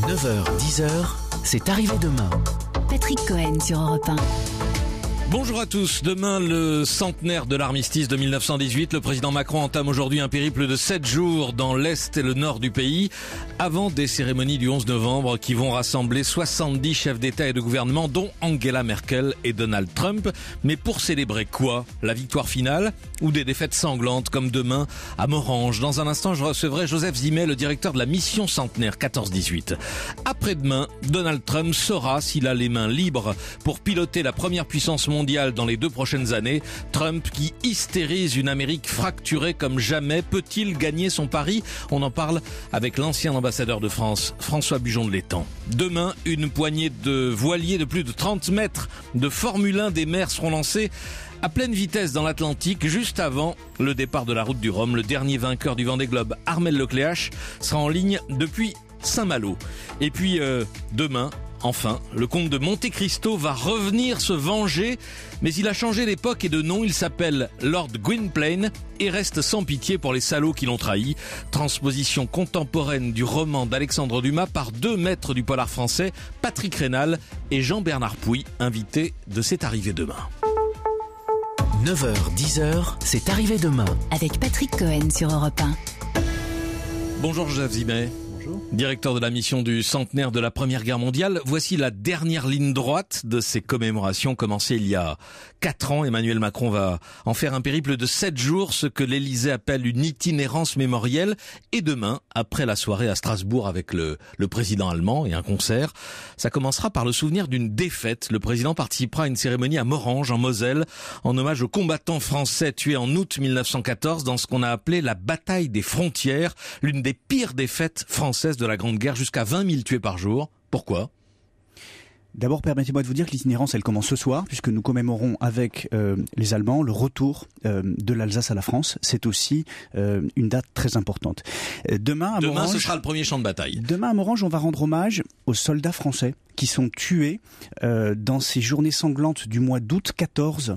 9h, 10h, c'est arrivé demain. Patrick Cohen sur Europe 1. Bonjour à tous. Demain, le centenaire de l'armistice de 1918. Le président Macron entame aujourd'hui un périple de 7 jours dans l'Est et le Nord du pays, avant des cérémonies du 11 novembre qui vont rassembler 70 chefs d'État et de gouvernement, dont Angela Merkel et Donald Trump. Mais pour célébrer quoi? La victoire finale ou des défaites sanglantes comme demain à Morhange? Dans un instant, je recevrai Joseph Zimet, le directeur de la mission centenaire 14-18. Après-demain, Donald Trump saura s'il a les mains libres pour piloter la première puissance mondiale dans les 2 prochaines années. Trump qui hystérise une Amérique fracturée comme jamais. Peut-il gagner son pari? On en parle avec l'ancien ambassadeur de France, François Bujon de l'Étang. Demain, une poignée de voiliers de plus de 30 mètres de Formule 1 des mers seront lancés à pleine vitesse dans l'Atlantique, juste avant le départ de la route du Rhum. Le dernier vainqueur du Vendée Globe, Armel Lecléache, sera en ligne depuis Saint-Malo. Et puis demain, enfin, le comte de Monte Cristo va revenir se venger, mais il a changé d'époque et de nom. Il s'appelle Lord Gwynplaine et reste sans pitié pour les salauds qui l'ont trahi. Transposition contemporaine du roman d'Alexandre Dumas par 2 maîtres du polar français, Patrick Rénal et Jean-Bernard Pouy, invités de C'est arrivé demain. 9h, 10h, c'est arrivé demain. Avec Patrick Cohen sur Europe 1. Bonjour Joseph Zimet. Directeur de la mission du centenaire de la Première Guerre mondiale. Voici la dernière ligne droite de ces commémorations commencées il y a 4 ans. Emmanuel Macron va en faire un périple de 7 jours, ce que l'Élysée appelle une itinérance mémorielle. Et demain, après la soirée à Strasbourg avec le président allemand et un concert, ça commencera par le souvenir d'une défaite. Le président participera à une cérémonie à Morhange, en Moselle, en hommage aux combattants français tués en août 1914 dans ce qu'on a appelé la bataille des frontières, l'une des pires défaites françaises de la Grande Guerre, jusqu'à 20 000 tués par jour. Pourquoi ? D'abord, permettez-moi de vous dire que l'itinérance, elle commence ce soir, puisque nous commémorons avec les Allemands le retour de l'Alsace à la France. C'est aussi une date très importante. Demain, ce sera le premier champ de bataille. Demain, à Morhange, on va rendre hommage aux soldats français qui sont tués dans ces journées sanglantes du mois d'août 14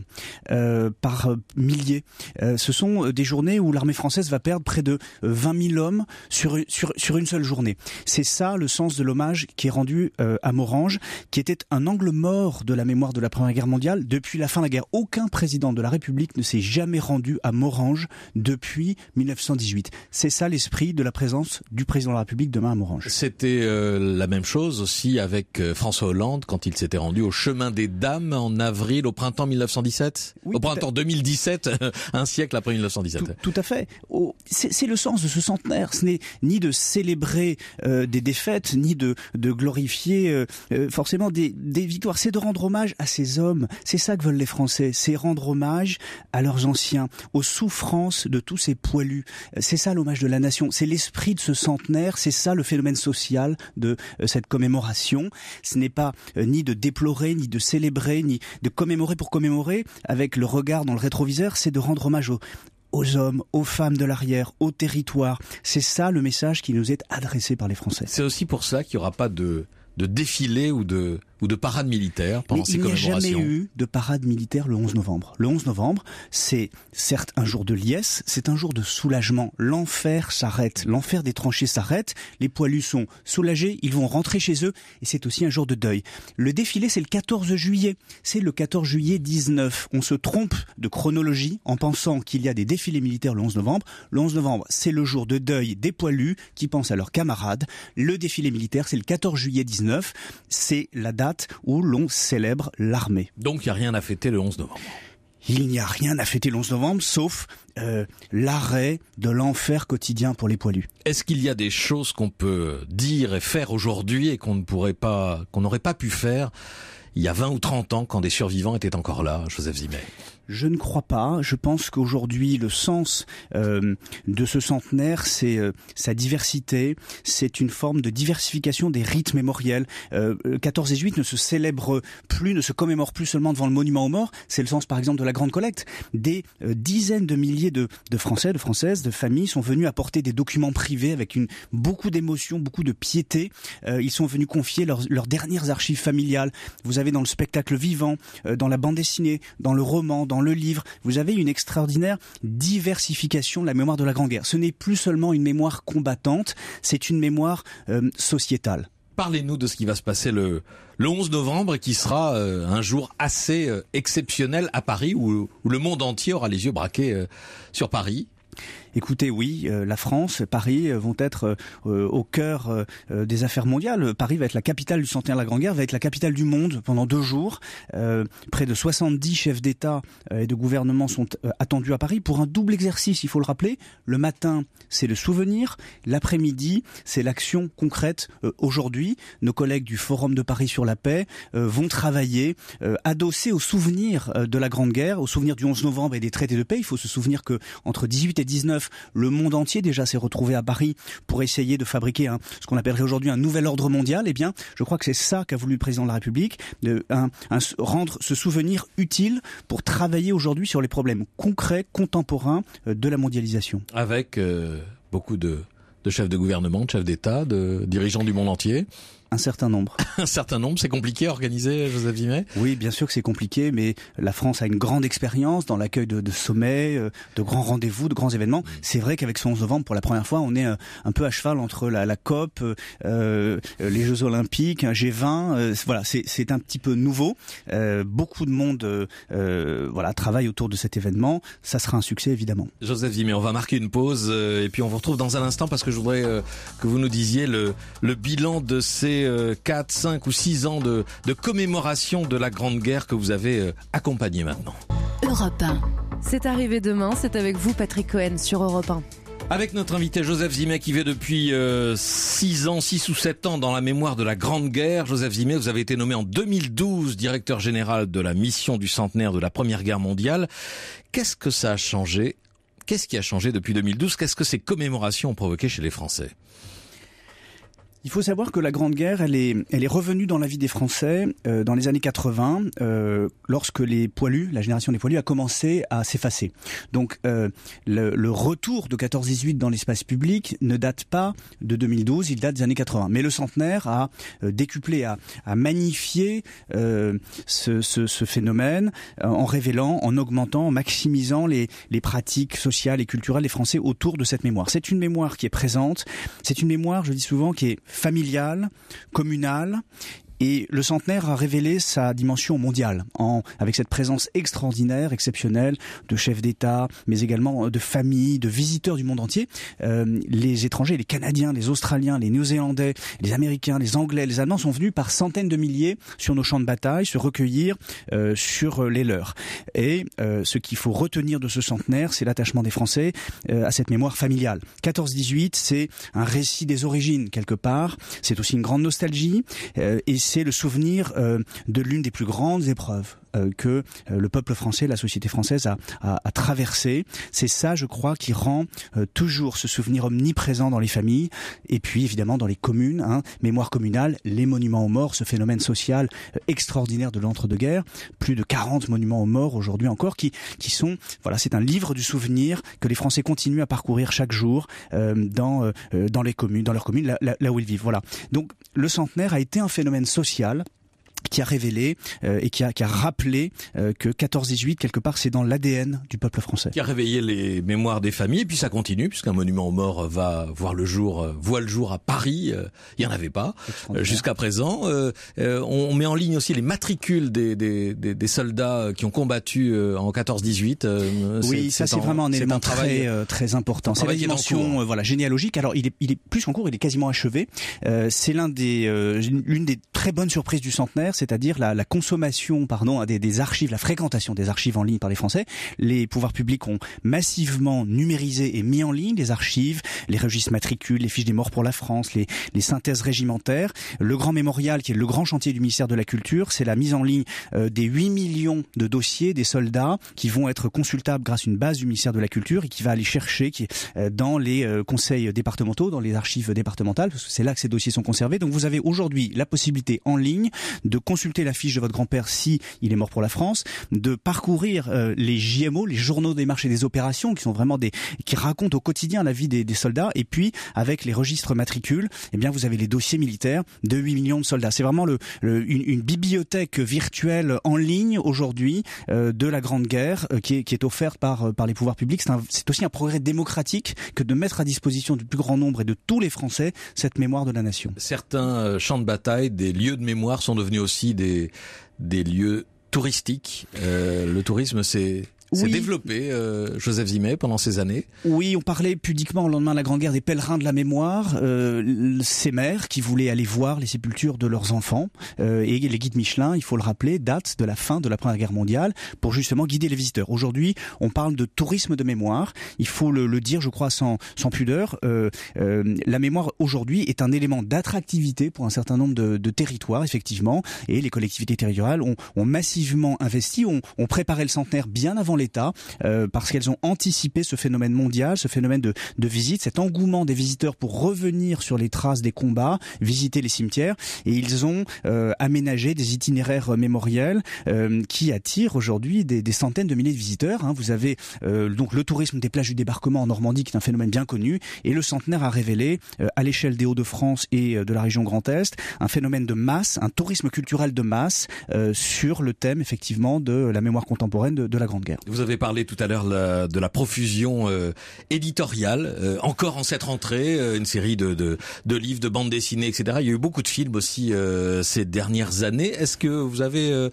par milliers. Ce sont des journées où l'armée française va perdre près de 20 000 hommes sur une seule journée. C'est ça le sens de l'hommage qui est rendu à Morhange, qui était un angle mort de la mémoire de la Première Guerre mondiale. Depuis la fin de la guerre, aucun président de la République ne s'est jamais rendu à Morhange depuis 1918. C'est ça l'esprit de la présence du président de la République demain à Morhange. C'était la même chose aussi avec François Hollande quand il s'était rendu au Chemin des Dames en avril, au printemps 1917, oui, au printemps 2017, un siècle après 1917. Tout à fait. C'est le sens de ce centenaire. Ce n'est ni de célébrer des défaites, ni de glorifier forcément des victoires. C'est de rendre hommage à ces hommes. C'est ça que veulent les Français. C'est rendre hommage à leurs anciens, aux souffrances de tous ces poilus. C'est ça l'hommage de la nation. C'est l'esprit de ce centenaire. C'est ça le phénomène social de cette commémoration. Ce n'est pas ni de déplorer, ni de célébrer, ni de commémorer pour commémorer avec le regard dans le rétroviseur. C'est de rendre hommage aux hommes, aux femmes de l'arrière, au territoire. C'est ça le message qui nous est adressé par les Français. C'est aussi pour ça qu'il n'y aura pas de défilé ou de parade militaire pendant ces commémorations. Il n'y a jamais eu de parade militaire le 11 novembre. Le 11 novembre, c'est certes un jour de liesse, c'est un jour de soulagement. L'enfer s'arrête, l'enfer des tranchées s'arrête, les poilus sont soulagés, ils vont rentrer chez eux, et c'est aussi un jour de deuil. Le défilé, c'est le 14 juillet. C'est le 14 juillet 19. On se trompe de chronologie en pensant qu'il y a des défilés militaires le 11 novembre. Le 11 novembre, c'est le jour de deuil des poilus qui pensent à leurs camarades. Le défilé militaire, c'est le 14 juillet 19. C'est la date où l'on célèbre l'armée. Donc il n'y a rien à fêter le 11 novembre. Il n'y a rien à fêter le 11 novembre, sauf l'arrêt de l'enfer quotidien pour les poilus. Est-ce qu'il y a des choses qu'on peut dire et faire aujourd'hui et qu'on n'aurait pas pu faire il y a 20 ou 30 ans quand des survivants étaient encore là, Joseph Zimet? Je ne crois pas. Je pense qu'aujourd'hui, le sens de ce centenaire, c'est sa diversité. C'est une forme de diversification des rites mémoriels. 14 et 18 ne se célèbrent plus, ne se commémorent plus seulement devant le monument aux morts. C'est le sens, par exemple, de la Grande Collecte. Des dizaines de milliers de Français, de Françaises, de familles sont venus apporter des documents privés avec beaucoup d'émotion, beaucoup de piété. Ils sont venus confier leurs dernières archives familiales. Vous avez dans le spectacle vivant, dans la bande dessinée, dans le roman, dans le livre, vous avez une extraordinaire diversification de la mémoire de la Grande Guerre. Ce n'est plus seulement une mémoire combattante, c'est une mémoire sociétale. Parlez-nous de ce qui va se passer le 11 novembre et qui sera un jour assez exceptionnel à Paris où le monde entier aura les yeux braqués sur Paris. Écoutez, oui, la France, Paris vont être au cœur des affaires mondiales. Paris va être la capitale du centenaire de la Grande Guerre, va être la capitale du monde pendant 2 jours. Près de 70 chefs d'État et de gouvernement sont attendus à Paris pour un double exercice, il faut le rappeler. Le matin, c'est le souvenir. L'après-midi, c'est l'action concrète. Aujourd'hui, nos collègues du Forum de Paris sur la paix vont travailler adossés au souvenir de la Grande Guerre, au souvenir du 11 novembre et des traités de paix. Il faut se souvenir que entre 18 et 19, le monde entier déjà s'est retrouvé à Paris pour essayer de fabriquer ce qu'on appellerait aujourd'hui un nouvel ordre mondial. Eh bien, je crois que c'est ça qu'a voulu le président de la République, rendre ce souvenir utile pour travailler aujourd'hui sur les problèmes concrets, contemporains de la mondialisation. Avec beaucoup de chefs de gouvernement, de chefs d'État, de dirigeants du monde entier. Un certain nombre. Un certain nombre, c'est compliqué à organiser, Joseph Vimet ? Oui, bien sûr que c'est compliqué, mais la France a une grande expérience dans l'accueil de sommets, de grands rendez-vous, de grands événements. C'est vrai qu'avec ce 11 novembre, pour la première fois, on est un peu à cheval entre la COP, les Jeux Olympiques, un G20. Voilà, c'est un petit peu nouveau. Beaucoup de monde travaille autour de cet événement. Ça sera un succès, évidemment. Joseph Vimet, on va marquer une pause et puis on vous retrouve dans un instant parce que je voudrais que vous nous disiez le bilan de ces 4, 5 ou 6 ans de commémoration de la Grande Guerre que vous avez accompagné maintenant. Europe 1. C'est arrivé demain, c'est avec vous Patrick Cohen sur Europe 1. Avec notre invité Joseph Vimet qui vit depuis 6 ou 7 ans dans la mémoire de la Grande Guerre. Joseph Vimet, vous avez été nommé en 2012 directeur général de la mission du centenaire de la Première Guerre mondiale. Qu'est-ce que ça a changé ? Qu'est-ce qui a changé depuis 2012 ? Qu'est-ce que ces commémorations ont provoqué chez les Français ? Il faut savoir que la Grande Guerre, elle est revenue dans la vie des Français dans les années 80, lorsque les poilus, la génération des poilus, a commencé à s'effacer. Donc le retour de 14-18 dans l'espace public ne date pas de 2012, il date des années 80. Mais le centenaire a décuplé, a magnifié ce phénomène en révélant, en augmentant, en maximisant les pratiques sociales et culturelles des Français autour de cette mémoire. C'est une mémoire qui est présente, c'est une mémoire, je dis souvent, qui est familiale, communale. Et le centenaire a révélé sa dimension mondiale, avec cette présence extraordinaire, exceptionnelle, de chefs d'État, mais également de familles, de visiteurs du monde entier. Les étrangers, les Canadiens, les Australiens, les Néo-Zélandais, les Américains, les Anglais, les Allemands sont venus par centaines de milliers sur nos champs de bataille, se recueillir sur les leurs. Et ce qu'il faut retenir de ce centenaire, c'est l'attachement des Français à cette mémoire familiale. 14-18, c'est un récit des origines, quelque part. C'est aussi une grande nostalgie, et c'est le souvenir de l'une des plus grandes épreuves que le peuple français, la société française a traversé. C'est ça, je crois, qui rend toujours ce souvenir omniprésent dans les familles et puis évidemment dans les communes, mémoire communale, les monuments aux morts, ce phénomène social extraordinaire de l'entre-deux-guerres, plus de 40 monuments aux morts aujourd'hui encore qui sont, voilà, c'est un livre du souvenir que les Français continuent à parcourir chaque jour dans les communes, dans leurs communes, là où ils vivent. Voilà. Donc le centenaire a été un phénomène social qui a révélé et qui a rappelé que 14-18, quelque part, c'est dans l'ADN du peuple français. Qui a réveillé les mémoires des familles, et puis ça continue, puisqu'un monument aux morts voit le jour à Paris. Il n'y en avait pas jusqu'à présent. On met en ligne aussi les matricules des soldats qui ont combattu en 14-18. Oui, ça c'est vraiment un élément très important. C'est la dimension généalogique. Alors il est plus en cours, il est quasiment achevé. C'est l'une des très bonnes surprises du centenaire, c'est-à-dire la consommation des archives, la fréquentation des archives en ligne par les Français. Les pouvoirs publics ont massivement numérisé et mis en ligne les archives, les registres matricules, les fiches des morts pour la France, les synthèses régimentaires. Le grand mémorial, qui est le grand chantier du ministère de la Culture, c'est la mise en ligne des 8 millions de dossiers des soldats qui vont être consultables grâce à une base du ministère de la Culture et qui va aller chercher dans les conseils départementaux, dans les archives départementales, parce que c'est là que ces dossiers sont conservés. Donc vous avez aujourd'hui la possibilité d'activités en ligne, de consulter la fiche de votre grand-père si il est mort pour la France, de parcourir les JMO, les journaux des marches et des opérations, qui sont vraiment qui racontent au quotidien la vie des soldats. Et puis, avec les registres matricules, eh bien, vous avez les dossiers militaires de 8 millions de soldats. C'est vraiment une bibliothèque virtuelle en ligne aujourd'hui de la Grande Guerre qui est offerte par les pouvoirs publics. C'est aussi un progrès démocratique que de mettre à disposition du plus grand nombre et de tous les Français cette mémoire de la nation. Certains champs de bataille, des lieux de mémoire sont devenus aussi des lieux touristiques. Le tourisme, c'est développé, Joseph Zimet, pendant ces années. Oui, on parlait pudiquement au lendemain de la Grande Guerre des pèlerins de la mémoire, ces mères qui voulaient aller voir les sépultures de leurs enfants. Et les guides Michelin, il faut le rappeler, datent de la fin de la Première Guerre mondiale pour justement guider les visiteurs. Aujourd'hui, on parle de tourisme de mémoire. Il faut le dire, je crois, sans pudeur. La mémoire aujourd'hui est un élément d'attractivité pour un certain nombre de territoires, effectivement. Et les collectivités territoriales ont massivement investi, ont préparé le centenaire bien avant l'État, parce qu'elles ont anticipé ce phénomène mondial, ce phénomène de visite, cet engouement des visiteurs pour revenir sur les traces des combats, visiter les cimetières, et ils ont aménagé des itinéraires mémoriels qui attirent aujourd'hui des centaines de milliers de visiteurs. Vous avez donc le tourisme des plages du débarquement en Normandie, qui est un phénomène bien connu, et le centenaire a révélé, à l'échelle des Hauts-de-France et de la région Grand Est, un phénomène de masse, un tourisme culturel de masse sur le thème effectivement de la mémoire contemporaine de la Grande Guerre. Vous avez parlé tout à l'heure de la profusion éditoriale, encore en cette rentrée, une série de livres, de bandes dessinées, etc. Il y a eu beaucoup de films aussi ces dernières années. Est-ce que vous avez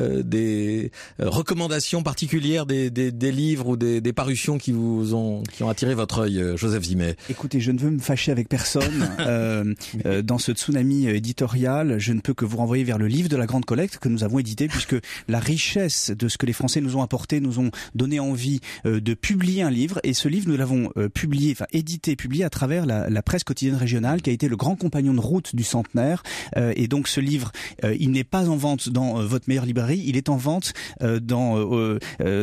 des recommandations particulières, des livres ou des parutions qui ont attiré votre œil, Joseph Zimet? Écoutez, je ne veux me fâcher avec personne. Dans ce tsunami éditorial, je ne peux que vous renvoyer vers le livre de la Grande Collecte que nous avons édité, puisque la richesse de ce que les Français nous ont apporté nous ont donné envie de publier un livre, et ce livre nous l'avons édité et publié à travers la presse quotidienne régionale, qui a été le grand compagnon de route du centenaire. Et donc ce livre, il n'est pas en vente dans votre meilleure librairie, il est en vente dans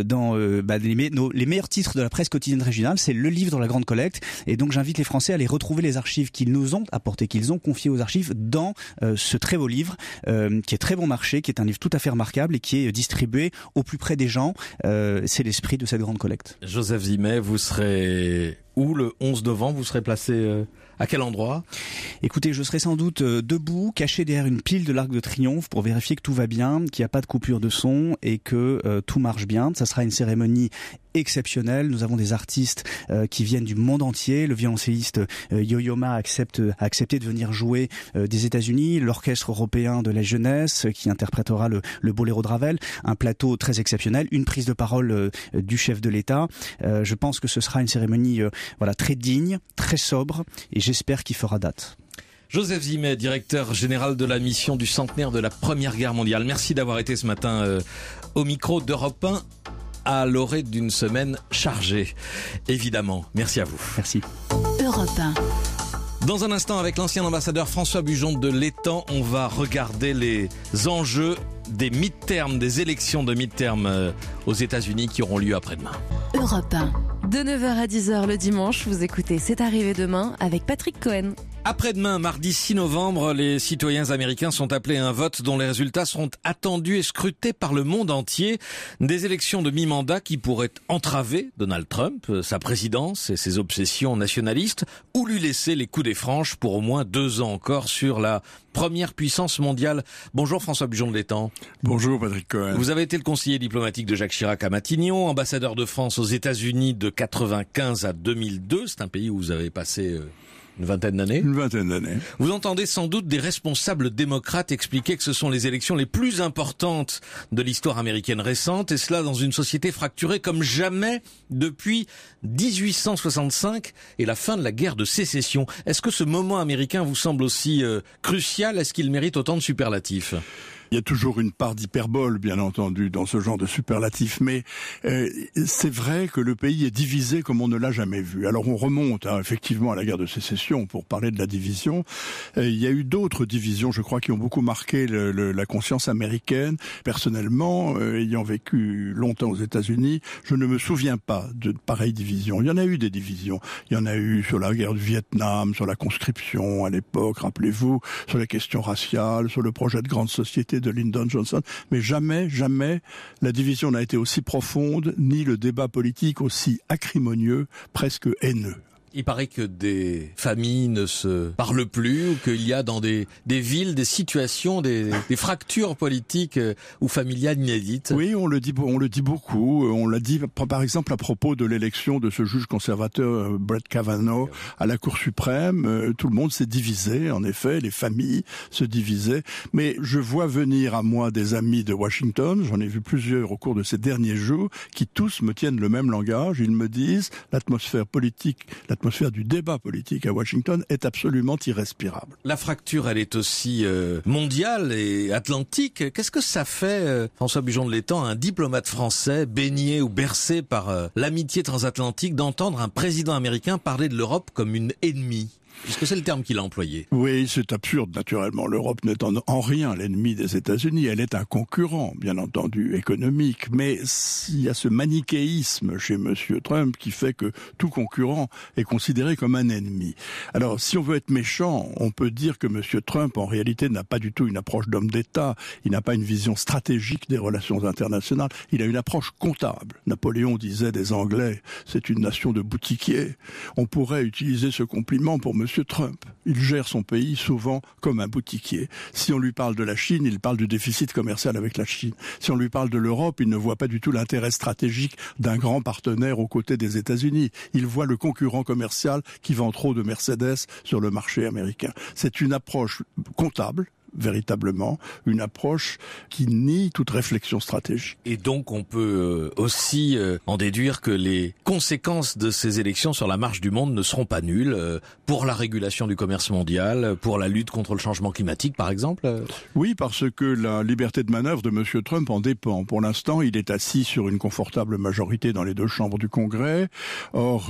les meilleurs titres de la presse quotidienne régionale. C'est le livre de la Grande Collecte, et donc j'invite les Français à aller retrouver les archives qu'ils nous ont apportées, qu'ils ont confiées aux archives dans ce très beau livre qui est très bon marché, qui est un livre tout à fait remarquable et qui est distribué au plus près des gens. C'est l'esprit de cette Grande Collecte. Joseph Zimet, vous serez où le 11 novembre? Vous serez placé à quel endroit? Écoutez, je serai sans doute debout, caché derrière une pile de l'Arc de Triomphe pour vérifier que tout va bien, qu'il n'y a pas de coupure de son et que tout marche bien. Ça sera une cérémonie exceptionnelle. Nous avons des artistes qui viennent du monde entier. Le violoncelliste Yo-Yo Ma a accepté de venir jouer des États-Unis. L'Orchestre européen de la jeunesse qui interprétera le Boléro de Ravel. Un plateau très exceptionnel. Une prise de parole du chef de l'État. Je pense que ce sera une cérémonie très digne, très sobre, et j'espère qu'il fera date. Joseph Zimet, directeur général de la mission du centenaire de la Première Guerre mondiale. Merci d'avoir été ce matin au micro d'Europe 1 à l'orée d'une semaine chargée, évidemment. Merci à vous. Merci. Europe 1. Dans un instant, avec l'ancien ambassadeur François Bujon de l'Étang, on va regarder les enjeux des midterms, des élections de midterms aux États-Unis qui auront lieu après-demain. Europe 1. De 9h à 10h le dimanche, vous écoutez C'est arrivé demain avec Patrick Cohen. Après-demain, mardi 6 novembre, les citoyens américains sont appelés à un vote dont les résultats seront attendus et scrutés par le monde entier. Des élections de mi-mandat qui pourraient entraver Donald Trump, sa présidence et ses obsessions nationalistes, ou lui laisser les coups des franches pour au moins 2 ans encore sur la première puissance mondiale. Bonjour François Bujon de l'Étang. Bonjour Patrick Cohen. Vous avez été le conseiller diplomatique de Jacques Chirac à Matignon, ambassadeur de France aux États-Unis de 1995 à 2002. C'est un pays où vous avez passé une vingtaine d'années. Une vingtaine d'années. Vous entendez sans doute des responsables démocrates expliquer que ce sont les élections les plus importantes de l'histoire américaine récente, et cela dans une société fracturée comme jamais depuis 1865 et la fin de la guerre de sécession. Est-ce que ce moment américain vous semble aussi crucial? Est-ce qu'il mérite autant de superlatifs? Il y a toujours une part d'hyperbole, bien entendu, dans ce genre de superlatif, mais c'est vrai que le pays est divisé comme on ne l'a jamais vu. Alors on remonte effectivement à la guerre de sécession division, pour parler de la division. Il y a eu d'autres divisions, je crois, qui ont beaucoup marqué la conscience américaine. Personnellement, ayant vécu longtemps aux États-Unis, je ne me souviens pas de pareilles divisions. Il y en a eu des divisions. Il y en a eu sur la guerre du Vietnam, sur la conscription à l'époque, rappelez-vous, sur les questions raciales, sur le projet de grande société de Lyndon Johnson. Mais jamais la division n'a été aussi profonde, ni le débat politique aussi acrimonieux, presque haineux. Il paraît que des familles ne se parlent plus, ou qu'il y a dans des villes des situations, des fractures politiques ou familiales inédites. Oui, on le dit beaucoup. On l'a dit par exemple à propos de l'élection de ce juge conservateur Brett Kavanaugh à la Cour suprême. Tout le monde s'est divisé, en effet, les familles se divisaient. Mais je vois venir à moi des amis de Washington, j'en ai vu plusieurs au cours de ces derniers jours, qui tous me tiennent le même langage. Ils me disent l'atmosphère du débat politique à Washington est absolument irrespirable. La fracture, elle est aussi mondiale et atlantique. Qu'est-ce que ça fait, François Bujon de l'Étang, un diplomate français baigné ou bercé par l'amitié transatlantique, d'entendre un président américain parler de l'Europe comme une ennemie ? Puisque c'est le terme qu'il a employé. Oui, c'est absurde, naturellement. L'Europe n'est en rien l'ennemi des États-Unis. Elle est un concurrent, bien entendu, économique. Mais il y a ce manichéisme chez M. Trump qui fait que tout concurrent est considéré comme un ennemi. Alors, si on veut être méchant, on peut dire que M. Trump, en réalité, n'a pas du tout une approche d'homme d'État. Il n'a pas une vision stratégique des relations internationales. Il a une approche comptable. Napoléon disait des Anglais, c'est une nation de boutiquiers. On pourrait utiliser ce compliment pour M. Trump. Il gère son pays souvent comme un boutiquier. Si on lui parle de la Chine, il parle du déficit commercial avec la Chine. Si on lui parle de l'Europe, il ne voit pas du tout l'intérêt stratégique d'un grand partenaire aux côtés des États-Unis. Il voit le concurrent commercial qui vend trop de Mercedes sur le marché américain. C'est une approche comptable, véritablement, une approche qui nie toute réflexion stratégique. Et donc on peut aussi en déduire que les conséquences de ces élections sur la marche du monde ne seront pas nulles pour la régulation du commerce mondial, pour la lutte contre le changement climatique par exemple. Oui, parce que la liberté de manœuvre de M. Trump en dépend. Pour l'instant, il est assis sur une confortable majorité dans les deux chambres du Congrès. Or,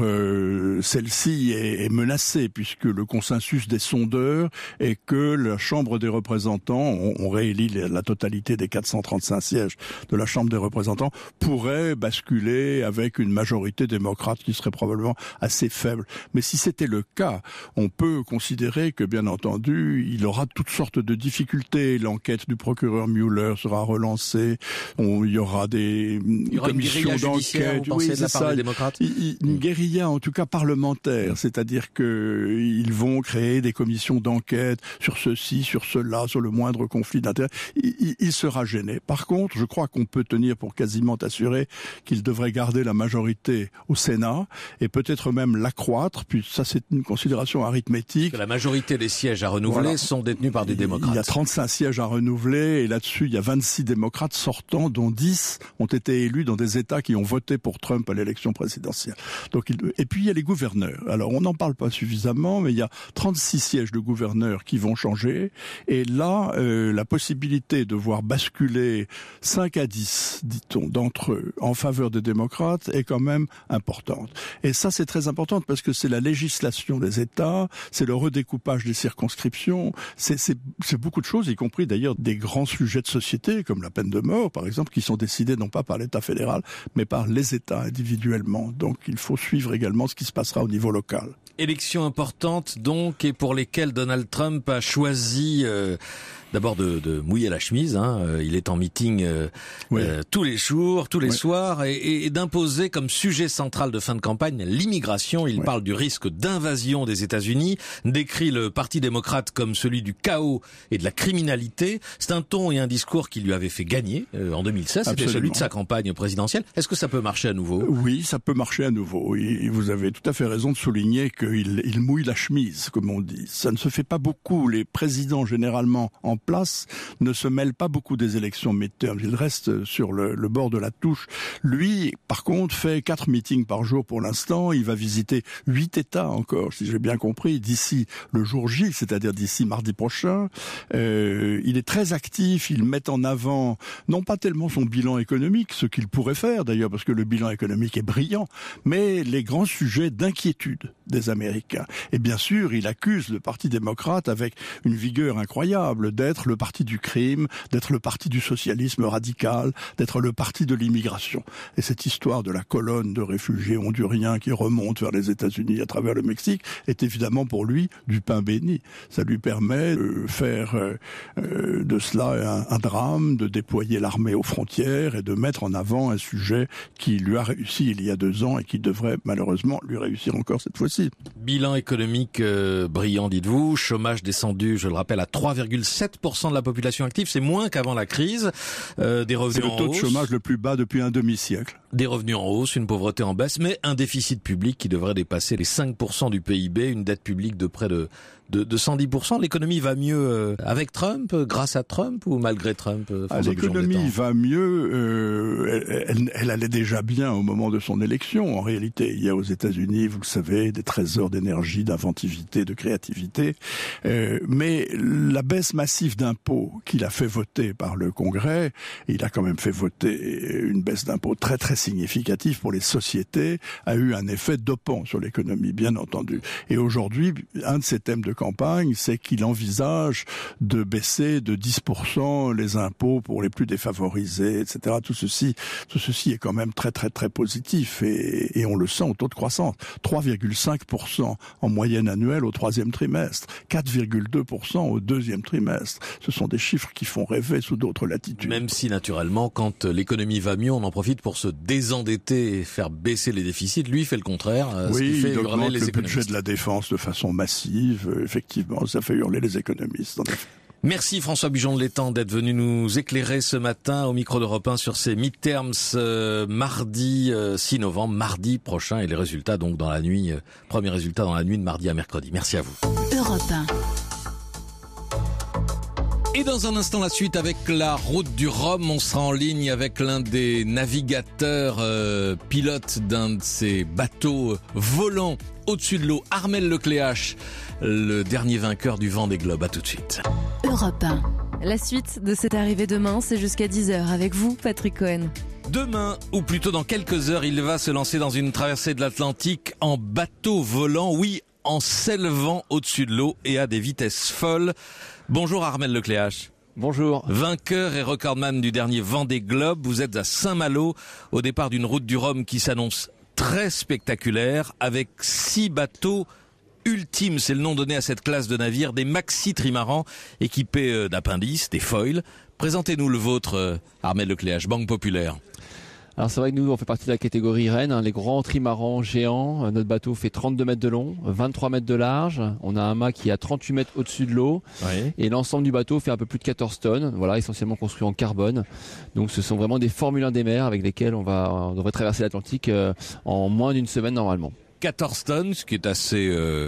celle-ci est menacée puisque le consensus des sondeurs est que la Chambre des représentants, on réélit la totalité des 435 sièges de la Chambre des représentants, pourrait basculer avec une majorité démocrate qui serait probablement assez faible. Mais si c'était le cas, on peut considérer que, bien entendu, il aura toutes sortes de difficultés. L'enquête du procureur Mueller sera relancée. Il y aura des commissions d'enquête. Oui, c'est ça. Des démocrates. Une guérilla, en tout cas parlementaire. C'est-à-dire que ils vont créer des commissions d'enquête sur ceci, sur cela, sur le moindre conflit d'intérêts, il sera gêné. Par contre, je crois qu'on peut tenir pour quasiment assuré qu'il devrait garder la majorité au Sénat et peut-être même l'accroître, puis ça c'est une considération arithmétique. Que la majorité des sièges à renouveler sont détenus par des démocrates. Il y a 35 sièges à renouveler et là-dessus il y a 26 démocrates sortants dont 10 ont été élus dans des États qui ont voté pour Trump à l'élection présidentielle. Et puis il y a les gouverneurs. Alors on n'en parle pas suffisamment, mais il y a 36 sièges de gouverneurs qui vont changer et là, la possibilité de voir basculer 5 à 10, dit-on, d'entre eux en faveur des démocrates est quand même importante. Et ça, c'est très important parce que c'est la législation des États, c'est le redécoupage des circonscriptions, c'est beaucoup de choses, y compris d'ailleurs des grands sujets de société, comme la peine de mort, par exemple, qui sont décidés non pas par l'État fédéral, mais par les États individuellement. Donc il faut suivre également ce qui se passera au niveau local. Élections importantes donc, et pour lesquelles Donald Trump a choisi d'abord de mouiller la chemise. Il est en meeting tous les jours, tous les soirs, et d'imposer comme sujet central de fin de campagne l'immigration. Il parle du risque d'invasion des États-Unis, décrit le Parti démocrate comme celui du chaos et de la criminalité. C'est un ton et un discours qui lui avait fait gagner en 2016. C'était celui de sa campagne présidentielle. Est-ce que ça peut marcher à nouveau ? Oui, ça peut marcher à nouveau. Et vous avez tout à fait raison de souligner qu'il mouille la chemise, comme on dit. Ça ne se fait pas beaucoup. Les présidents, généralement, en place, ne se mêle pas beaucoup des élections midterm. Il reste sur le bord de la touche. Lui, par contre, fait 4 meetings par jour pour l'instant. Il va visiter 8 États encore, si j'ai bien compris, d'ici le jour J, c'est-à-dire d'ici mardi prochain. Il est très actif. Il met en avant, non pas tellement son bilan économique, ce qu'il pourrait faire d'ailleurs, parce que le bilan économique est brillant, mais les grands sujets d'inquiétude des Américains. Et bien sûr, il accuse le Parti démocrate avec une vigueur incroyable d'être le parti du crime, d'être le parti du socialisme radical, d'être le parti de l'immigration. Et cette histoire de la colonne de réfugiés honduriens qui remonte vers les États-Unis à travers le Mexique est évidemment pour lui du pain béni. Ça lui permet de faire de cela un drame, de déployer l'armée aux frontières et de mettre en avant un sujet qui lui a réussi il y a 2 ans et qui devrait malheureusement lui réussir encore cette fois-ci. Bilan économique brillant, dites-vous. Chômage descendu, je le rappelle, à 3,7% de la population active. C'est moins qu'avant la crise. Des revenus en hausse. C'est le taux de chômage le plus bas depuis un demi-siècle. Des revenus en hausse, une pauvreté en baisse, mais un déficit public qui devrait dépasser les 5% du PIB, une dette publique de près de 110%. L'économie va mieux avec Trump, grâce à Trump ou malgré Trump? L'économie va mieux. Elle allait déjà bien au moment de son élection. En réalité, il y a aux États-Unis, vous le savez, des trésors d'énergie, d'inventivité, de créativité. Mais la baisse massive d'impôts qu'il a fait voter par le Congrès, il a quand même fait voter une baisse d'impôts très très significative pour les sociétés, a eu un effet dopant sur l'économie, bien entendu. Et aujourd'hui, un de ses thèmes de campagne, c'est qu'il envisage de baisser de 10% les impôts pour les plus défavorisés, etc. Tout ceci est quand même très très très positif et on le sent au taux de croissance. 3,5% en moyenne annuelle au 3e trimestre, 4,2% au 2e trimestre. Ce sont des chiffres qui font rêver sous d'autres latitudes. Même si naturellement, quand l'économie va mieux, on en profite pour se désendetter et faire baisser les déficits. Lui, il fait le contraire. Oui, ce qui fait il augmente les le budget de la défense de façon massive. Effectivement, ça fait hurler les économistes. Merci François Bujon de l'Étang d'être venu nous éclairer ce matin au micro d'Europe 1 sur ces midterms mardi 6 novembre, mardi prochain, et les résultats donc dans la nuit, premiers résultats dans la nuit de mardi à mercredi. Merci à vous. Europe 1. Et dans un instant, la suite avec la route du Rhum. On sera en ligne avec l'un des navigateurs pilotes d'un de ces bateaux volants au-dessus de l'eau, Armel Lecléache, le dernier vainqueur du Vendée Globe. À tout de suite. Europe 1. La suite de C'est arrivé demain, c'est jusqu'à 10h avec vous, Patrick Cohen. Demain, ou plutôt dans quelques heures, il va se lancer dans une traversée de l'Atlantique en bateau volant, oui, en s'élevant au-dessus de l'eau et à des vitesses folles. Bonjour Armel Lecléache. Bonjour. Vainqueur et recordman du dernier Vendée Globe, vous êtes à Saint-Malo au départ d'une route du Rhum qui s'annonce très spectaculaire avec 6 bateaux ultimes, c'est le nom donné à cette classe de navires, des maxi trimarans équipés d'appendices, des foils. Présentez-nous le vôtre, Armel Lecléache, Banque Populaire. Alors c'est vrai que nous on fait partie de la catégorie reine, les grands trimarans géants. Notre bateau fait 32 mètres de long, 23 mètres de large. On a un mât qui est à 38 mètres au-dessus de l'eau. Oui. Et l'ensemble du bateau fait un peu plus de 14 tonnes. Voilà, essentiellement construit en carbone. Donc ce sont vraiment des Formule 1 des mers avec lesquels on devrait traverser l'Atlantique en moins d'une semaine normalement. 14 tonnes, ce qui est assez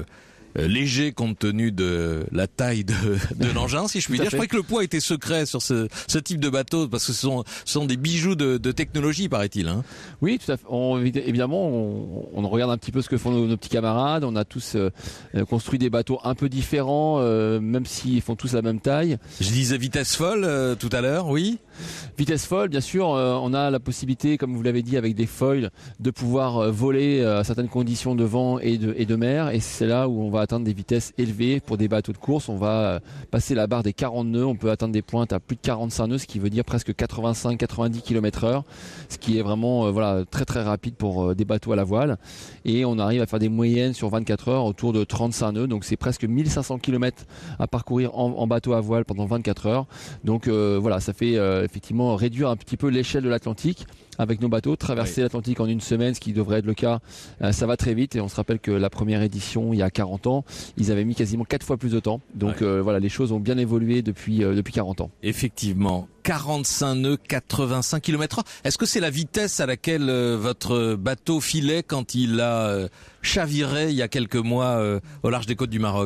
léger compte tenu de la taille de l'engin, si je puis dire. Je croyais que le poids était secret sur ce type de bateau, parce que ce sont des bijoux de technologie, paraît-il. Hein. Oui, tout à fait. Évidemment, on regarde un petit peu ce que font nos petits camarades. On a tous construit des bateaux un peu différents, même s'ils font tous la même taille. Je disais vitesse folle tout à l'heure, oui. Vitesse folle, bien sûr. On a la possibilité, comme vous l'avez dit, avec des foils, de pouvoir voler à certaines conditions de vent et de mer. Et c'est là où on va atteindre des vitesses élevées pour des bateaux de course. On va passer la barre des 40 nœuds. On peut atteindre des pointes à plus de 45 nœuds, ce qui veut dire presque 85-90 km/h, ce qui est vraiment très très rapide pour des bateaux à la voile. Et on arrive à faire des moyennes sur 24 heures autour de 35 nœuds. Donc c'est presque 1500 km à parcourir en bateau à voile pendant 24 heures. Donc ça fait effectivement réduire un petit peu l'échelle de l'Atlantique avec nos bateaux, traverser l'Atlantique en une semaine, ce qui devrait être le cas. Ça va très vite et on se rappelle que la première édition, il y a 40 ans, ils avaient mis quasiment 4 fois plus de temps. Donc les choses ont bien évolué depuis 40 ans. Effectivement, 45 nœuds, 85 km/h. Est-ce que c'est la vitesse à laquelle votre bateau filait quand il a chaviré il y a quelques mois au large des côtes du Maroc ?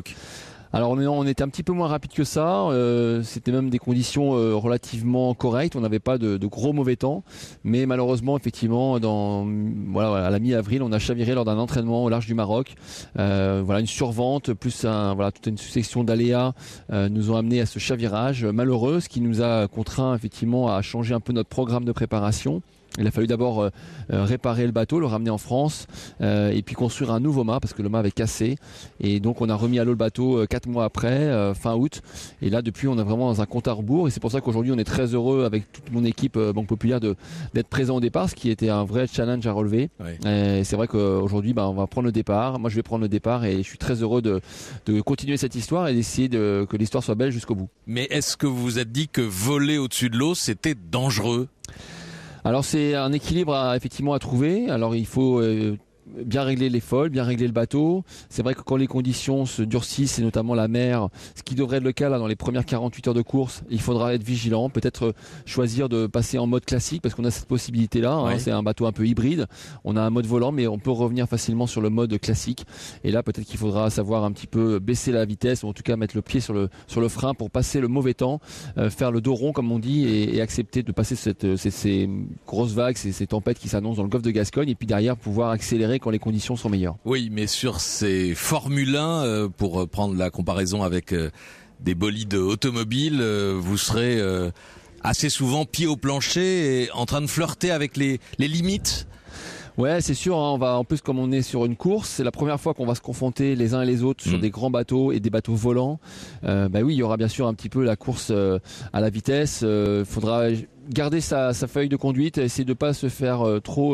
Alors on était un petit peu moins rapide que ça, c'était même des conditions relativement correctes, on n'avait pas de gros mauvais temps, mais malheureusement effectivement à la mi-avril on a chaviré lors d'un entraînement au large du Maroc. Une survente plus toute une succession d'aléas nous ont amené à ce chavirage malheureux, ce qui nous a contraint effectivement à changer un peu notre programme de préparation. Il a fallu d'abord réparer le bateau, le ramener en France et puis construire un nouveau mât parce que le mât avait cassé, et donc on a remis à l'eau le bateau 4 mois après, fin août, et là depuis on est vraiment dans un compte à rebours, et c'est pour ça qu'aujourd'hui on est très heureux avec toute mon équipe Banque Populaire d'être présent au départ, ce qui était un vrai challenge à relever. Et c'est vrai qu'aujourd'hui on va prendre le départ, moi je vais prendre le départ et je suis très heureux de continuer cette histoire et d'essayer que l'histoire soit belle jusqu'au bout. Mais est-ce que vous vous êtes dit que voler au-dessus de l'eau c'était dangereux ? Alors c'est un équilibre effectivement à trouver. Alors il faut bien régler les foils, bien régler le bateau. C'est vrai que quand les conditions se durcissent, et notamment la mer, ce qui devrait être le cas là dans les premières 48 heures de course, il faudra être vigilant, peut-être choisir de passer en mode classique parce qu'on a cette possibilité-là. Oui. C'est un bateau un peu hybride. On a un mode volant, mais on peut revenir facilement sur le mode classique. Et là, peut-être qu'il faudra savoir un petit peu baisser la vitesse, ou en tout cas mettre le pied sur le frein pour passer le mauvais temps, faire le dos rond comme on dit, et accepter de passer ces grosses vagues, ces tempêtes qui s'annoncent dans le golfe de Gascogne, et puis derrière pouvoir accélérer quand les conditions sont meilleures. Oui, mais sur ces Formule 1, pour prendre la comparaison avec des bolides automobiles, vous serez assez souvent pied au plancher et en train de flirter avec les limites. Ouais, c'est sûr, hein, en plus comme on est sur une course, c'est la première fois qu'on va se confronter les uns et les autres sur des grands bateaux et des bateaux volants. Oui, il y aura bien sûr un petit peu la course à la vitesse. Faudra garder sa feuille de conduite, essayer de pas se faire trop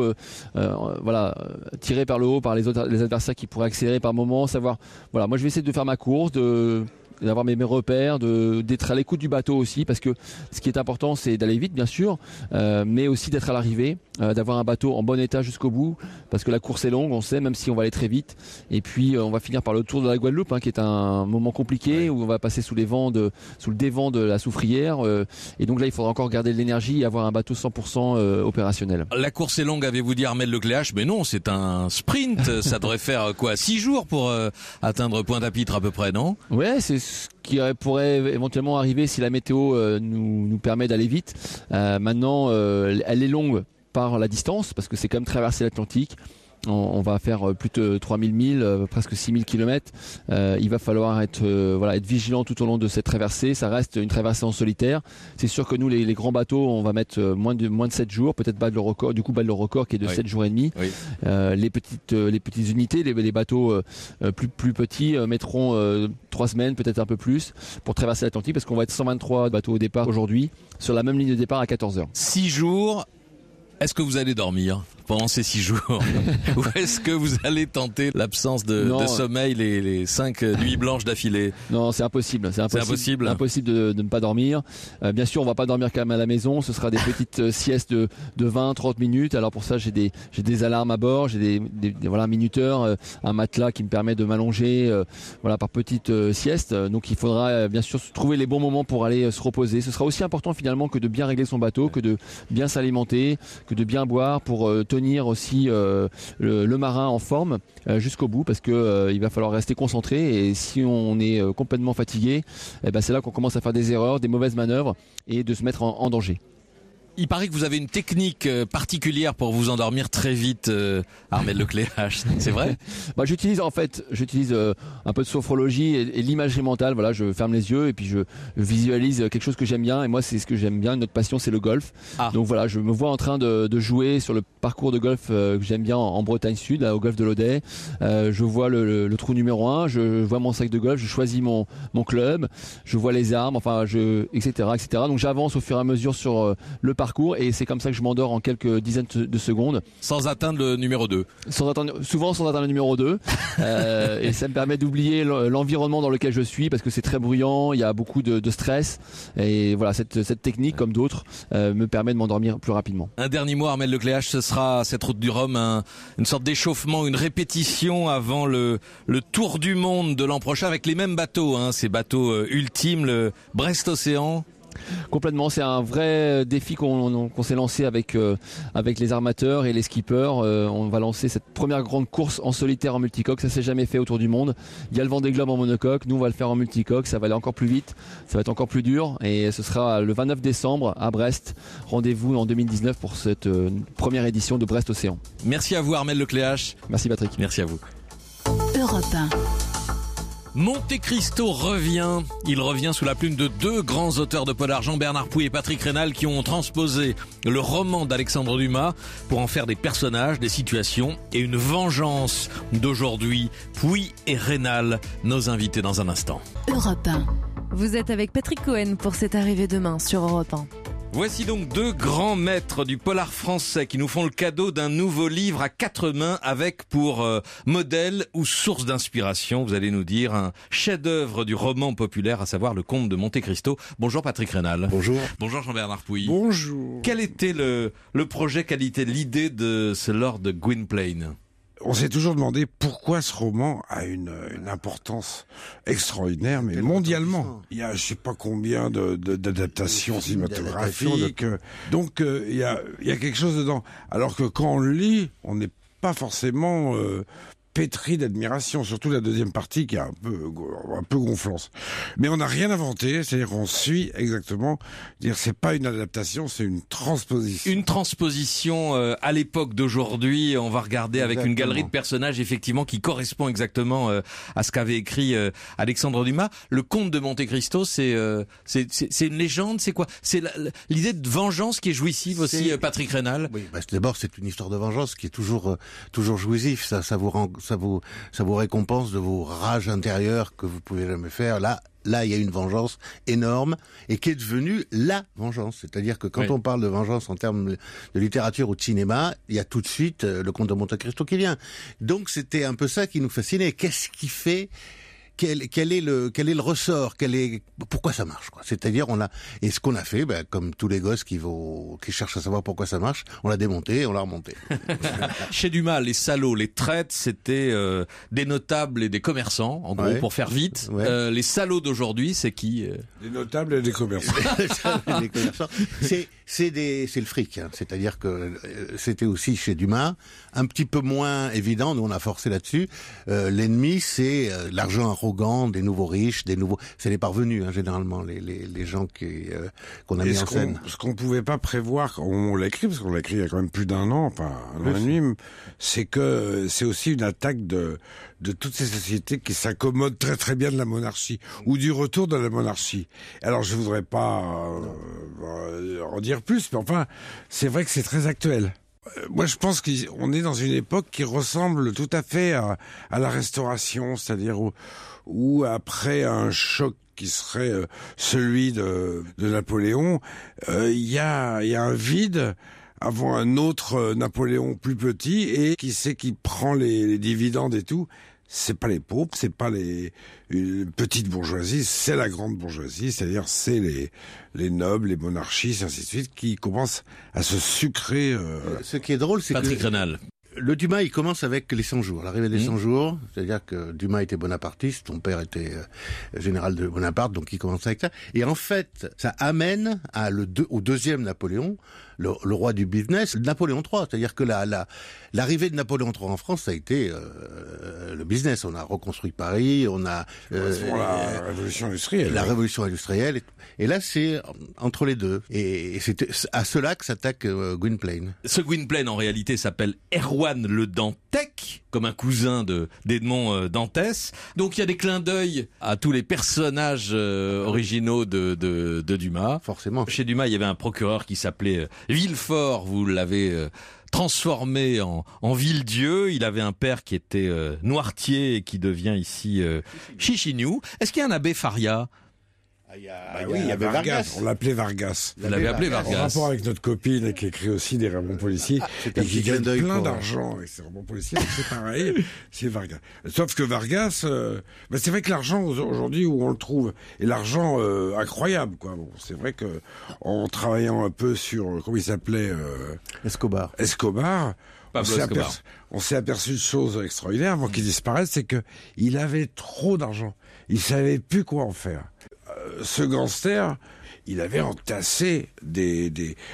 tirer par le haut par les adversaires qui pourraient accélérer par moment. Savoir, moi je vais essayer de faire ma course, d'avoir mes repères, d'être à l'écoute du bateau aussi, parce que ce qui est important c'est d'aller vite bien sûr, mais aussi d'être à l'arrivée, d'avoir un bateau en bon état jusqu'au bout, parce que la course est longue, on sait, même si on va aller très vite, et puis on va finir par le tour de la Guadeloupe, qui est un moment compliqué, où on va passer sous le dévent de la Soufrière, et donc là il faudra encore garder de l'énergie et avoir un bateau 100% opérationnel. La course est longue, avez-vous dit Armel Lecléache, mais non, c'est un sprint, ça devrait faire 6 jours pour atteindre Pointe-à-Pitre à peu près, non ? Ouais, c'est ce qui pourrait éventuellement arriver si la météo nous permet d'aller vite. Maintenant, elle est longue par la distance, parce que c'est quand même traverser l'Atlantique. On va faire plus de 3000 milles, presque 6000 km. Il va falloir être vigilant tout au long de cette traversée. Ça reste une traversée en solitaire. C'est sûr que nous, les grands bateaux, on va mettre moins de 7 jours, peut-être battre le record qui est de 7 jours et demi. Oui. Les petites unités, les bateaux plus petits mettront 3 semaines, peut-être un peu plus, pour traverser l'Atlantique, parce qu'on va être 123 bateaux au départ aujourd'hui, sur la même ligne de départ à 14 heures. 6 jours. Est-ce que vous allez dormir pendant ces 6 jours ou est-ce que vous allez tenter l'absence de sommeil les 5 nuits blanches d'affilée? Non, c'est impossible. C'est impossible de ne pas dormir. Bien sûr, on va pas dormir quand même à la maison. Ce sera des petites siestes de 20-30 minutes. Alors pour ça, j'ai des alarmes à bord, j'ai des minuteurs, un matelas qui me permet de m'allonger par petites siestes. Donc il faudra bien sûr trouver les bons moments pour aller se reposer. Ce sera aussi important finalement que de bien régler son bateau, que de bien s'alimenter, que de bien boire pour tenir aussi le marin en forme jusqu'au bout, parce que il va falloir rester concentré, et si on est complètement fatigué, c'est là qu'on commence à faire des erreurs, des mauvaises manœuvres et de se mettre en danger. Il paraît que vous avez une technique particulière pour vous endormir très vite, Armel Lecléache. C'est vrai? J'utilise un peu de sophrologie et l'imagerie mentale. Voilà, je ferme les yeux et puis je visualise quelque chose que j'aime bien. Et moi, c'est ce que j'aime bien. Notre passion, c'est le golf. Donc voilà, je me vois en train de jouer sur le parcours de golf que j'aime bien en Bretagne Sud, là, au golfe de l'Audet. Je vois le trou numéro 1, je vois mon sac de golf, je choisis mon club, je vois les armes, etc., etc. Donc j'avance au fur et à mesure sur le parcours, et c'est comme ça que je m'endors en quelques dizaines de secondes. Sans atteindre le numéro 2. Souvent sans atteindre le numéro 2. Et ça me permet d'oublier l'environnement dans lequel je suis, parce que c'est très bruyant, il y a beaucoup de stress. Et voilà, cette technique, comme d'autres, me permet de m'endormir plus rapidement. Un dernier mot, Armel Lecléache, ce sera cette route du Rhum, une sorte d'échauffement, une répétition avant le tour du monde de l'an prochain avec les mêmes bateaux, ces bateaux ultimes, le Brest Océan. Complètement, c'est un vrai défi qu'on s'est lancé avec les armateurs et les skippers. On va lancer cette première grande course en solitaire en multicoque, ça s'est jamais fait autour du monde. Il y a le Vendée Globe en monocoque, nous on va le faire en multicoque, ça va aller encore plus vite, ça va être encore plus dur et ce sera le 29 décembre à Brest. Rendez-vous en 2019 pour cette première édition de Brest Océan. Merci à vous Armel Lecléache. Merci Patrick. Merci à vous. Europe 1. Monte Cristo revient. Il revient sous la plume de deux grands auteurs de polar, Jean-Bernard Pouy et Patrick Raynal, qui ont transposé le roman d'Alexandre Dumas pour en faire des personnages, des situations et une vengeance d'aujourd'hui. Pouy et Raynal, nos invités dans un instant. Europe 1. Vous êtes avec Patrick Cohen pour cette arrivée demain sur Europe 1. Voici donc deux grands maîtres du polar français qui nous font le cadeau d'un nouveau livre à 4 mains avec pour modèle ou source d'inspiration, vous allez nous dire, un chef-d'œuvre du roman populaire, à savoir Le Comte de Monte Cristo. Bonjour Patrick Raynal. Bonjour. Bonjour Jean-Bernard Pouy. Bonjour. Quel était le projet, quelle était l'idée de ce Lord Gwynplaine ? On s'est toujours demandé pourquoi ce roman a une importance extraordinaire, mais mondialement. Il y a je sais pas combien d'adaptations cinématographiques. Donc il y a quelque chose dedans. Alors que quand on le lit, on n'est pas forcément pétri d'admiration, surtout la deuxième partie qui est un peu gonflante. Mais on n'a rien inventé, c'est-à-dire qu'on suit exactement, c'est pas une adaptation, c'est une transposition. Une transposition à l'époque d'aujourd'hui, on va regarder avec une galerie de personnages effectivement qui correspond exactement à ce qu'avait écrit Alexandre Dumas. Le Comte de Monte Cristo, c'est une légende, c'est quoi ? C'est l'idée de vengeance qui est jouissive aussi, Patrick Raynal. Oui, d'abord c'est une histoire de vengeance qui est toujours jouissif, ça vous récompense de vos rages intérieures que vous pouvez jamais faire. Là, il y a une vengeance énorme et qui est devenue la vengeance. C'est-à-dire que quand on parle de vengeance en termes de littérature ou de cinéma, il y a tout de suite le Comte de Monte Cristo qui vient. Donc c'était un peu ça qui nous fascinait. Qu'est-ce qui fait quel est le ressort, pourquoi ça marche, quoi. C'est-à-dire et ce qu'on a fait, comme tous les gosses qui cherchent à savoir pourquoi ça marche, on l'a démonté et on l'a remonté. Chez Dumas, les salauds, les traites, c'était des notables et des commerçants, en gros, pour faire vite. Ouais. Les salauds d'aujourd'hui, c'est qui Des notables et des commerçants. Les commerçants. C'est le fric, hein. C'est-à-dire que c'était aussi chez Dumas, un petit peu moins évident, nous on a forcé là-dessus. L'ennemi, c'est l'argent arrogant des nouveaux riches, c'est les parvenus, hein, généralement, les gens qu'on a mis en scène. Ce qu'on pouvait pas prévoir quand on l'a écrit, parce qu'on l'a écrit il y a quand même plus d'un an, enfin un an et demi, c'est que c'est aussi une attaque de toutes ces sociétés qui s'accommodent très très bien de la monarchie, ou du retour de la monarchie. Alors je voudrais pas en dire plus, mais enfin, c'est vrai que c'est très actuel. Moi, je pense qu'on est dans une époque qui ressemble tout à fait à la Restauration, c'est-à-dire où après un choc qui serait celui de Napoléon, il y a un vide avant un autre Napoléon plus petit et qui prend les dividendes et tout. C'est pas les pauvres, c'est pas les petites bourgeoisies, c'est la grande bourgeoisie, c'est-à-dire c'est les nobles, les monarchies, ainsi de suite, qui commencent à se sucrer. Ce qui est drôle, c'est Patrick Raynal. Le Dumas, il commence avec les 100 jours, l'arrivée des 100 jours, c'est-à-dire que Dumas était bonapartiste, son père était général de Bonaparte, donc il commence avec ça. Et en fait, ça amène au deuxième Napoléon, le roi du business, Napoléon III. C'est-à-dire que l'arrivée de Napoléon III en France, ça a été le business. On a reconstruit Paris, on a la révolution industrielle. La révolution industrielle. Et là, c'est entre les deux. Et c'était à cela que s'attaque Gwynplaine. Ce Gwynplaine, en réalité, s'appelle Erwan le Dantec, comme un cousin d'Edmond Dantès. Donc il y a des clins d'œil à tous les personnages originaux de Dumas. Forcément. Chez Dumas, il y avait un procureur qui s'appelait Villefort, vous l'avez transformé en Villedieu. Il avait un père qui était noirtier et qui devient ici Chichignou. Est-ce qu'il y a un abbé Faria ? Oui, il y avait Vargas. On l'appelait Vargas. Vous l'avez appelé Vargas. En rapport avec notre copine qui écrit aussi des romans policiers et qui gagne plein d'argent avec ses romans policiers, c'est pareil, c'est Vargas. Sauf que Vargas, c'est vrai que l'argent aujourd'hui où on le trouve, et l'argent incroyable, quoi. Bon, c'est vrai que en travaillant un peu sur, comment il s'appelait, Escobar. On s'est aperçu de choses extraordinaires avant qu'il disparaisse, c'est que il avait trop d'argent. Il savait plus quoi en faire. Ce gangster, il avait entassé des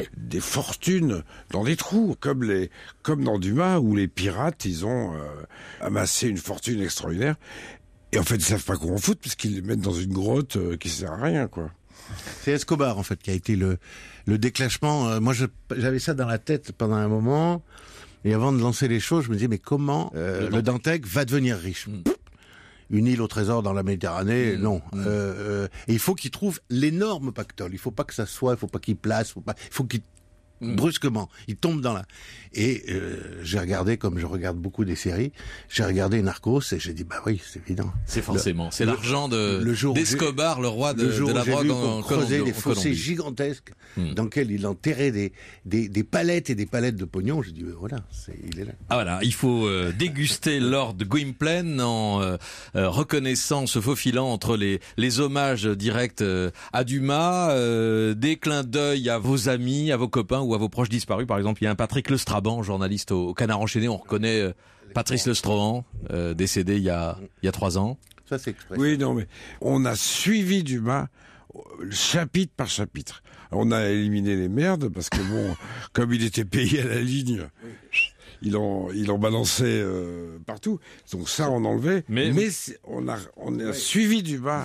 fortunes dans des trous, comme dans Dumas, où les pirates, ils ont amassé une fortune extraordinaire. Et en fait, ils savent pas comment foutre, parce qu'ils les mettent dans une grotte qui sert à rien, quoi. C'est Escobar, en fait, qui a été le déclenchement. Moi, j'avais ça dans la tête pendant un moment. Et avant de lancer les choses, je me disais, mais comment le Dantec va devenir riche? Une île au trésor dans la Méditerranée, non. Et il faut qu'il trouve l'énorme pactole. Il faut pas que ça soit, il faut pas qu'il place, il faut qu'il brusquement, il tombe dans la... Et j'ai regardé, comme je regarde beaucoup des séries, j'ai regardé Narcos et j'ai dit, bah oui, c'est évident. C'est forcément, c'est l'argent d'Escobar, le roi de la drogue en Colombie. Des fossés Colombie. gigantesques dans lesquels il enterrait des palettes et des palettes de pognon. J'ai dit, voilà, il est là. Ah voilà, il faut déguster Lord Gwynplaine en reconnaissant, se faufilant entre les hommages directs à Dumas, des clins d'œil à vos amis, à vos copains ou à vos proches disparus. Par exemple, il y a un Patrick Lestraban, journaliste au Canard enchaîné. On reconnaît Patrice Lestraban, décédé il y a 3 ans. Ça, c'est exprès. Oui, non, mais on a suivi Dumas chapitre par chapitre. On a éliminé les merdes parce que bon, comme il était payé à la ligne, il en balançait partout. Donc ça, on enlevait. Mais on a suivi Dumas.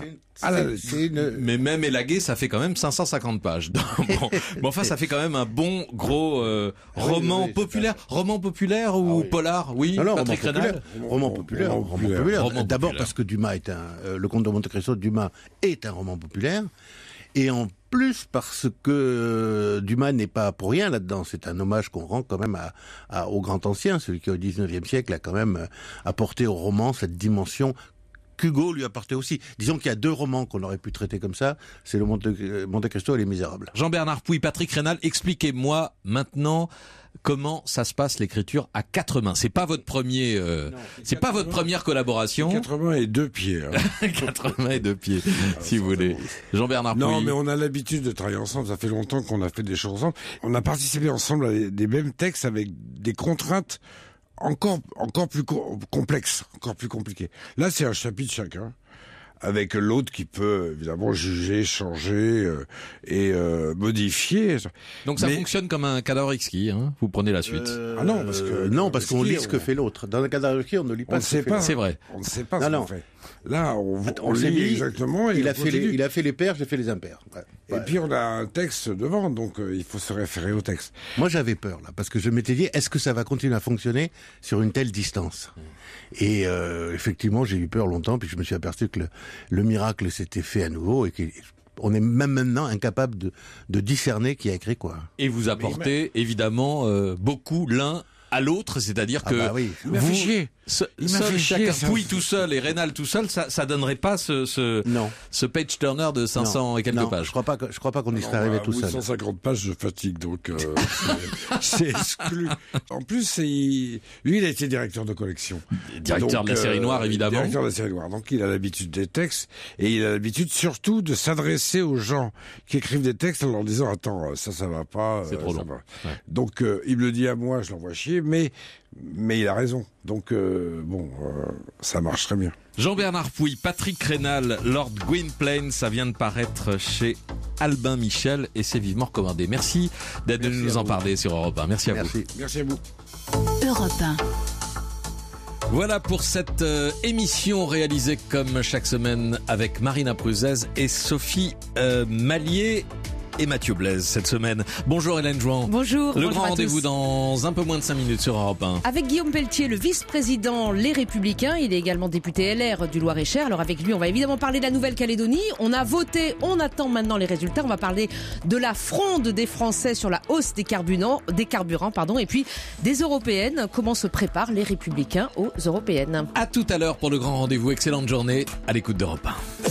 Mais même élagué, ça fait quand même 550 pages. Bon, enfin, ça fait quand même un bon gros roman populaire. Roman populaire ou polar? Oui, non, Patrick Rénal. Roman populaire. D'abord parce que Dumas est le Comte de Monte Cristo de Dumas est un roman populaire. Et en plus parce que Dumas n'est pas pour rien là-dedans. C'est un hommage qu'on rend quand même au grand ancien, celui qui au 19e siècle a quand même apporté au roman cette dimension qu'Hugo lui apportait aussi. Disons qu'il y a 2 romans qu'on aurait pu traiter comme ça, c'est le Monte Cristo et Les Misérables. Jean-Bernard Pouy, Patrick Rénal, expliquez-moi maintenant comment ça se passe l'écriture à 4 mains. C'est pas votre premier, c'est pas votre première collaboration. 4 mains et 2 pieds. Hein. 4 mains et 2 pieds, si vous voulez. Jean-Bernard Pouy. Non, mais on a l'habitude de travailler ensemble. Ça fait longtemps qu'on a fait des choses ensemble. On a participé ensemble à des mêmes textes avec des contraintes encore plus complexes, encore plus compliquées. Là, c'est un chapitre chacun, avec l'autre qui peut évidemment juger, changer et modifier. Donc ça fonctionne comme un cadavre exquis, hein. Vous prenez la suite. Ah non, parce qu'on lit ce que fait l'autre. Dans le cadavre exquis, on ne lit pas ce que fait l'autre. C'est vrai. On ne sait pas ce qu'on fait. Là, on lit exactement. Et il a fait les pairs, j'ai fait les impairs. Ouais. Et puis on a un texte devant, donc il faut se référer au texte. Moi, j'avais peur là, parce que je m'étais dit, est-ce que ça va continuer à fonctionner sur une telle distance? Et effectivement, j'ai eu peur longtemps, puis je me suis aperçu que le miracle s'était fait à nouveau et qu'on est même maintenant incapable de discerner qui a écrit quoi. Et vous apportez évidemment beaucoup l'un à l'autre, c'est-à-dire que vous, seul chacun, Pouy tout seul et Rénal tout seul, ça donnerait pas ce page turner de 500 et quelques pages. Je crois pas qu'on y serait arrivé tout seul. 150 pages, je fatigue, donc c'est exclu. En plus, lui, il a été directeur de collection. Directeur de la série noire, évidemment. Directeur de la série noire. Donc il a l'habitude des textes et il a l'habitude surtout de s'adresser aux gens qui écrivent des textes en leur disant, attends, ça va pas. C'est trop long. Ouais. Donc il me le dit à moi, je l'envoie chier, mais il a raison. Donc, ça marche très bien. Jean-Bernard Pouy, Patrick Rénal, Lord Gwynplaine, ça vient de paraître chez Albin Michel et c'est vivement recommandé. Merci d'être venu nous en parler sur Europe 1. Merci à vous. Merci à vous. Europe 1. Voilà pour cette émission réalisée comme chaque semaine avec Marina Pruzès et Sophie Mallier. Et Mathieu Blaise cette semaine. Bonjour Hélène Jouan. Bonjour. Le grand rendez-vous dans un peu moins de 5 minutes sur Europe 1. Avec Guillaume Pelletier, le vice-président Les Républicains. Il est également député LR du Loir-et-Cher. Alors avec lui, on va évidemment parler de la Nouvelle-Calédonie. On a voté, on attend maintenant les résultats. On va parler de la fronde des Français sur la hausse des carburants, et puis des européennes. Comment se préparent les Républicains aux européennes. À tout à l'heure pour le grand rendez-vous. Excellente journée à l'écoute d'Europe 1.